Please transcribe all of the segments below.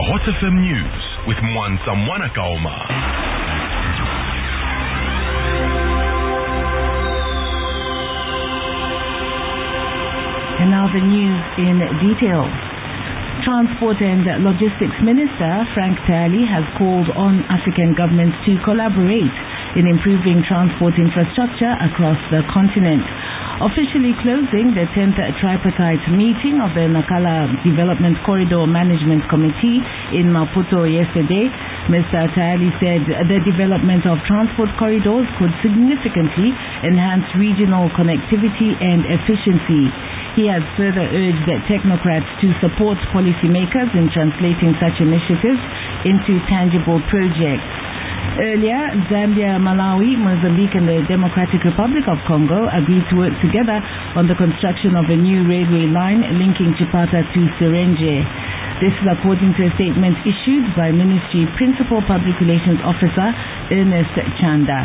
Hot FM News with Mwansa Mwanakaoma. And now the news in detail. Transport and Logistics Minister Frank Tali has called on African governments to collaborate in improving transport infrastructure across the continent. Officially closing the 10th tripartite meeting of the Nacala Development Corridor Management Committee in Maputo yesterday, Mr. Tali said the development of transport corridors could significantly enhance regional connectivity and efficiency. He has further urged technocrats to support policymakers in translating such initiatives into tangible projects. Earlier, Zambia, Malawi, Mozambique and the Democratic Republic of Congo agreed to work together on the construction of a new railway line linking Chipata to Serenge. This is according to a statement issued by Ministry Principal Public Relations Officer Ernest Chanda.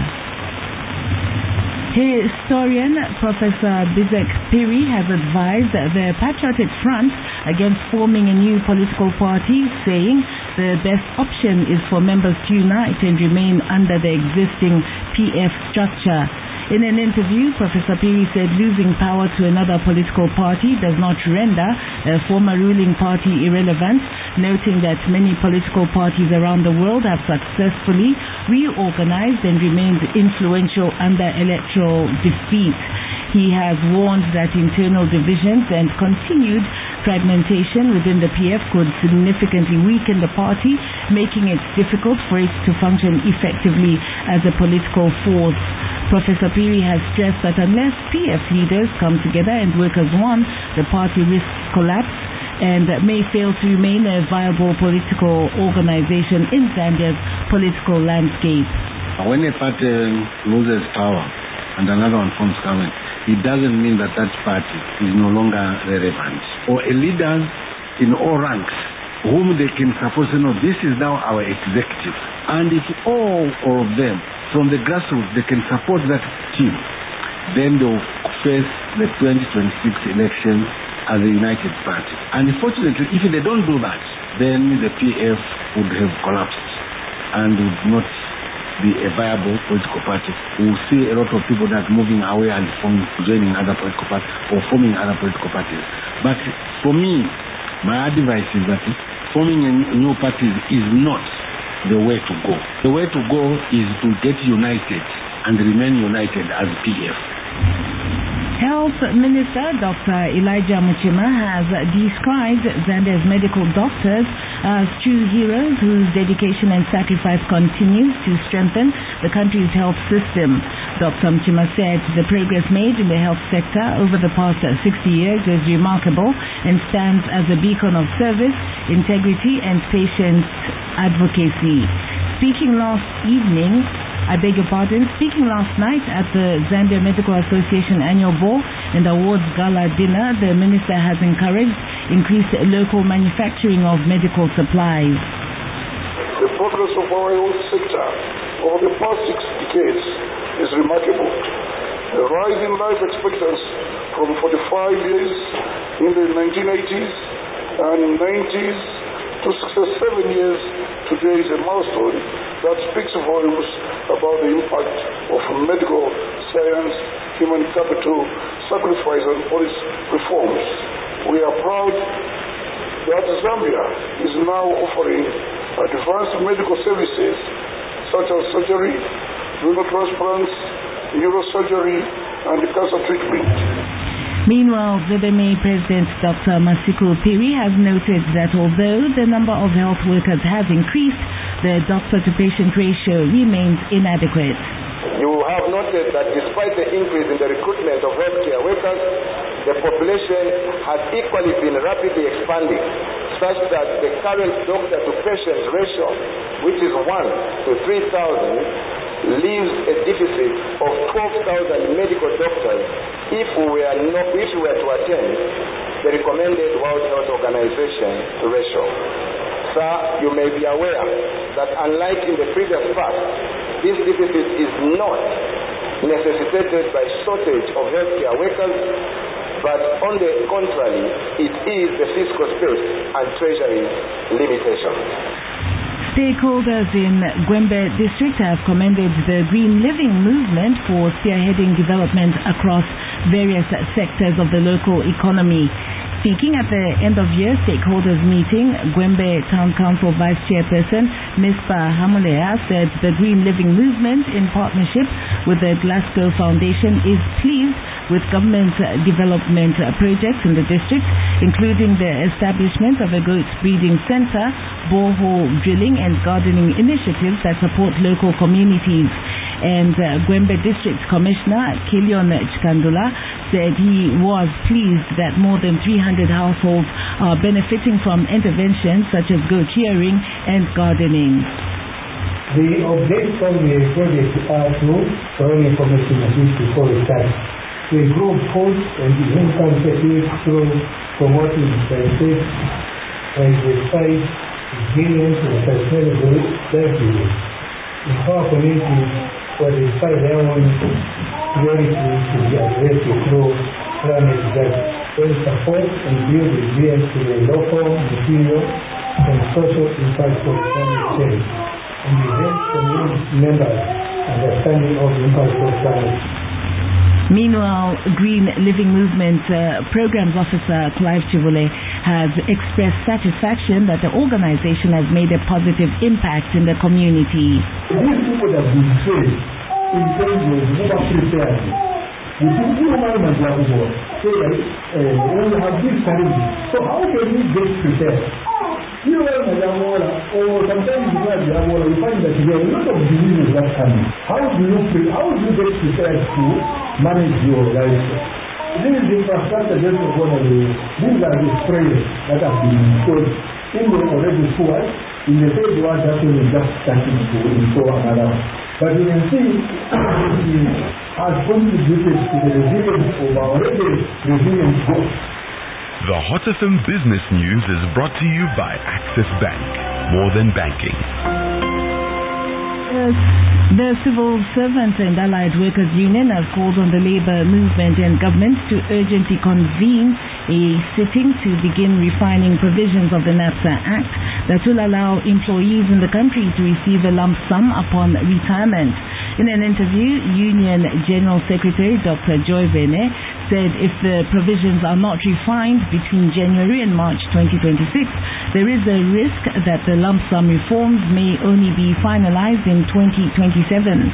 Historian Professor Bizek Piri has advised the Patriotic Front against forming a new political party, saying the best option is for members to unite and remain under the existing PF structure. In an interview, Professor Piri said losing power to another political party does not render a former ruling party irrelevant, noting that many political parties around the world have successfully reorganized and remained influential under electoral defeat. He has warned that internal divisions and continued fragmentation within the PF could significantly weaken the party, making it difficult for it to function effectively as a political force. Professor Piri has stressed that unless PF leaders come together and work as one, the party risks collapse and may fail to remain a viable political organization in Zambia's political landscape. When a party loses power and another one forms government, it doesn't mean that that party is no longer relevant. Or a leader in all ranks whom they can suppose, this is now our executive. And if all of them from the grassroots they can support that team, then they will face the 2026 election as a united party. And unfortunately, if they don't do that, then the PF would have collapsed and would not be a viable political party. We will see a lot of people that moving away and joining other political parties or forming other political parties. But for me, my advice is that forming a new party is not the way to go. The way to go is to get united and remain united as PF. Health Minister Dr. Elijah Muchima has described Zambia's medical doctors as true heroes whose dedication and sacrifice continues to strengthen the country's health system. Dr. Muchima said the progress made in the health sector over the past 60 years is remarkable and stands as a beacon of service, integrity and patient advocacy. Speaking last night at the Zambia Medical Association Annual Ball and Awards Gala Dinner, the minister has encouraged increased local manufacturing of medical supplies. The progress of our health sector over the past 6 decades is remarkable. The rise in life expectancy from 45 years in the 1980s and 90s to 67 years today is a milestone that speaks volumes about the impact of medical science, human capital, sacrifice and policy reforms. We are proud that Zambia is now offering advanced medical services such as surgery, renal transplants, neurosurgery and cancer treatment. Meanwhile, ZMA President Dr. Masiku Piri has noted that although the number of health workers has increased, the doctor-to-patient ratio remains inadequate. You have noted that despite the increase in the recruitment of healthcare workers, the population has equally been rapidly expanding, such that the current doctor-to-patient ratio, which is 1 to 3,000, leaves a deficit of 12,000 medical doctors if we were to attain the recommended World Health Organization ratio. Sir, you may be aware that unlike in the previous past, this deficit is not necessitated by shortage of healthcare workers, but on the contrary, it is the fiscal space and treasury limitations. Stakeholders in Gwembe District have commended the Green Living movement for spearheading development across various sectors of the local economy. Speaking at the end-of-year stakeholders meeting, Gwembe Town Council Vice Chairperson Mispa Hamulea said the Green Living movement, in partnership with the Glasgow Foundation, is pleased with government development projects in the district, including the establishment of a goat breeding center, borehole drilling and gardening initiatives that support local communities. And Gwembe District Commissioner Kilion Chikandula said he was pleased that more than 300 households are benefiting from interventions such as goat shearing and gardening. The objective of the project are to provide information before we start. To improve food and income security through promoting scientific and diversified resilience and sustainable livelihood. In our community, to identify their own priorities to be addressed through climate that will support and build resilience to the local, material, and social impact of climate change, and prevent community members understanding of the impact of climate change. Meanwhile, Green Living Movement Programs Officer Clive Chivule has expressed satisfaction that the organization has made a positive impact in the community. These people have been trained in terms of never prepared. You when you have these challenges, so how can you get prepared? You know, or sometimes you find that there are a lot of diseases that come. How do you get prepared to manage your life? This is infrastructure just of one of these are the sprayers that have been installed in the already poor. In the third one, that is just starting to install another. But you can see it has contributed to the resilience of our already resilient growth. The Hot FM Business News is brought to you by Access Bank. More than banking. The Civil Servants and Allied Workers Union has called on the labour movement and government to urgently convene a sitting to begin refining provisions of the NAPSA Act that will allow employees in the country to receive a lump sum upon retirement. In an interview, Union General Secretary Dr. Joy Bene said if the provisions are not refined between January and March 2026, there is a risk that the lump sum reforms may only be finalized in 2027.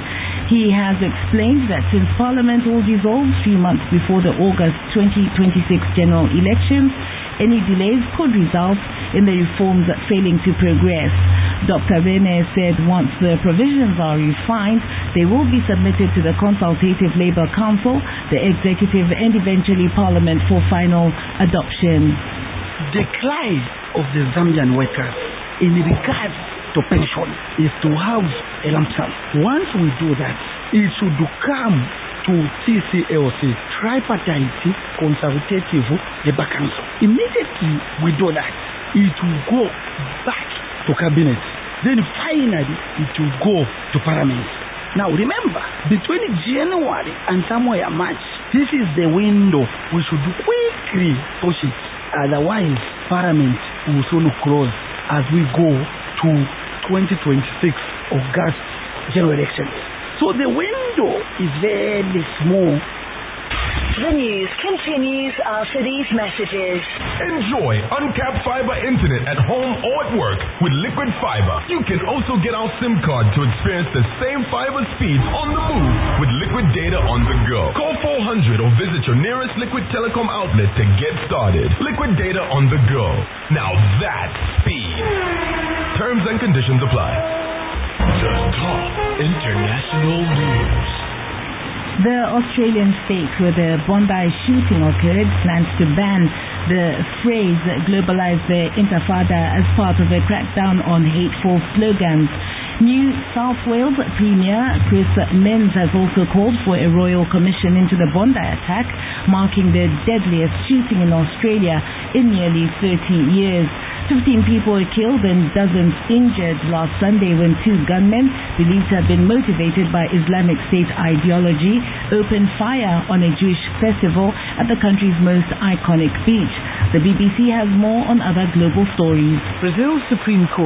He has explained that since Parliament will dissolve 3 months before the August 2026 general elections, any delays could result in the reforms failing to progress. Dr. Bene said once the provisions are refined, they will be submitted to the Consultative Labour Council, the Executive and eventually Parliament for final adoption. The cry of the Zambian workers in regards to pension is to have a lump sum. Once we do that, it should come to TCLC, Tripartite Consultative Labour Council. Immediately we do that, it will go back to Cabinet. Then finally it will go to Parliament. Now remember, between January and somewhere March, this is the window we should quickly push it. Otherwise, Parliament will soon close as we go to 2026 August general elections. So the window is very small. The news continues after these messages. Enjoy uncapped fiber internet at home or at work with Liquid Fiber. You can also get our SIM card to experience the same fiber speeds on the move with Liquid Data on the go. Call 400 or visit your nearest Liquid Telecom outlet to get started. Liquid Data on the go. Now that's speed. Terms and conditions apply. The top international news. The Australian state where the Bondi shooting occurred plans to ban the phrase globalize the Intifada as part of a crackdown on hateful slogans. New South Wales Premier Chris Minns has also called for a royal commission into the Bondi attack, marking the deadliest shooting in Australia in nearly 30 years. 15 people were killed and dozens injured last Sunday when two gunmen, believed to have been motivated by Islamic State ideology, opened fire on a Jewish festival at the country's most iconic beach. The BBC has more on other global stories. Brazil's Supreme Court